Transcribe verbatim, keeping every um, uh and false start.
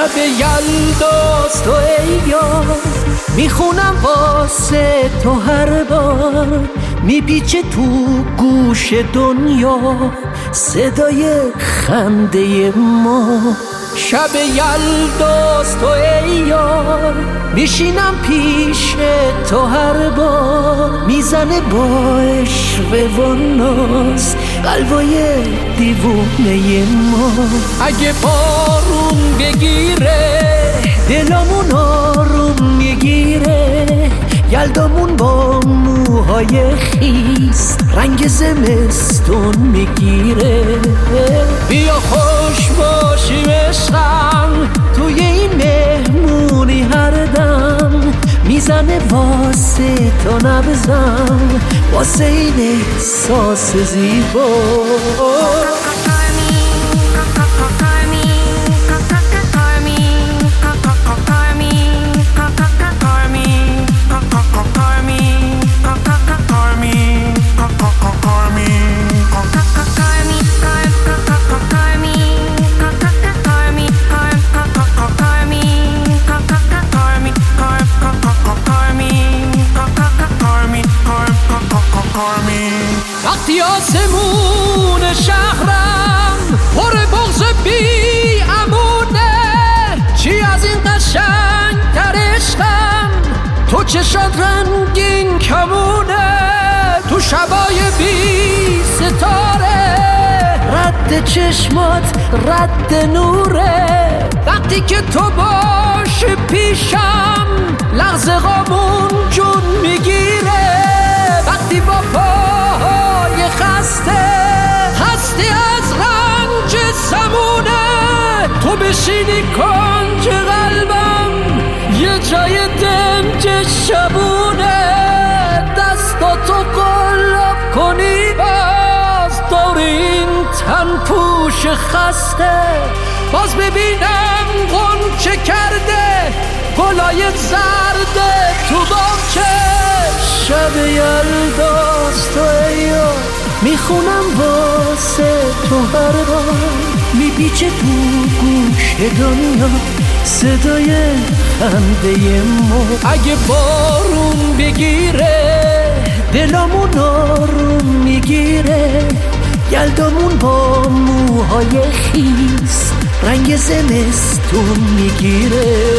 شب یلداست و ای یار، میخونم واسه تو هر بار، میپیچه تو گوش دنیا صدای خنده ما. شب یلداست و ای یار، میشینم پیش تو هر بار، میزنه با عشق و ناز قلبای دیوونه ما. اگه بارون بگیره دلمون آروم میگیره، یلدامون با موهای خیس رنگ زمستون میگیره. بیا خوش باشیم عشقم توی این مهمونی هر دم، میزنه واسه تو نبزم واسه این احساس زیبا. وقتی آسمون شهرم پر بغض بی امونه، چی از این قشنگ تر عشقم، تو چشات رنگین کمونه، تو شبای بی ستاره رد چشمات رد نوره. وقتی که تو باش پیشم لحظه غامون جون میگیره، وقتی با پاهای خسته خسته از رنج سمونه، تو بشینی کنج قلبم یه جای دنج شبونه، دستاتو قلاب کنی باز دور این تن پوش خسته، باز ببینم غنچه کرده گلای زرده تو باغچه. شب یلداست و ای یار، میخونم واسه تو هر بار، میپیچه تو گوش دنیا صدای خنده ما. اگه بارون بگیره دلمون آروم میگیره، یلدامون با موهای خیس رنگ زمستون میگیره.